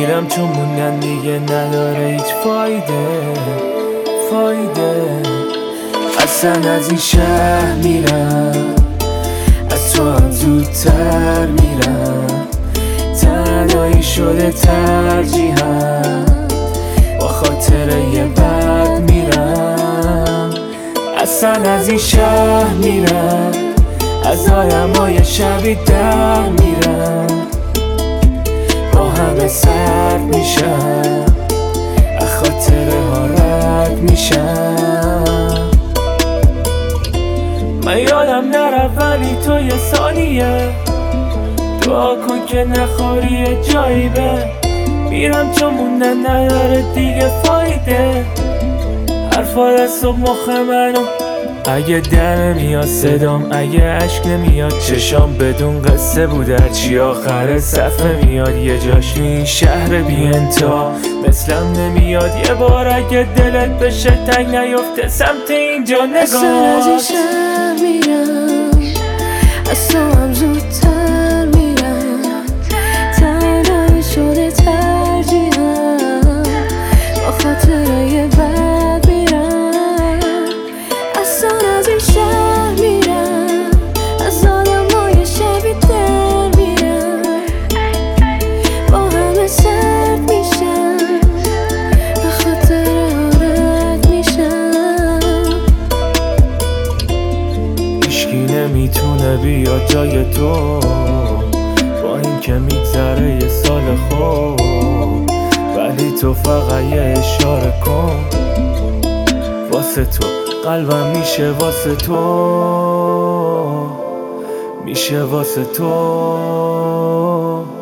میرم چون موندن دیگه نداره هیچ فایده اصلا از این شهر میرم، از تو هم زودتر میرم، تنهایی شده ترجیحم، با خاطره یه بد میرم. اصلا از این شهر میرم، از آدمای شبی در میرم، با همه سرد میشم، از خاطره ها رد میشم. من یادم نره ولی تو یه ثانیه دعا کن که نخوری جایی به میرم چون موندن نداره دیگه فایده. حرفات از صبح مخ منو اگه در نمیاد صدام، اگه عشق نمیاد چشام، بدون قصه بود هرچی آخر صفحه میاد. یه جاش این شهر بی انتها مثلم نمیاد، یه بار اگه دلت بشه تنگ نیفته سمت اینجا نگاه. اصلا از این شهر میرم، از تو هم زودتر میرم، تنهایی شده ترجیحم، با خاطره یه بد میرم. اصلا از این شهر میرم، از آدمای شبی در میرم، با همه سرد میشم، به خاطره ها رد میشم. هیچکی نمیتونه بیاد جای تو، با این که میگذره یه سال خوب، ولی تو فقط یه اشاره کن واسه تو، قلبم میشه واسه تو، میشه واسه تو.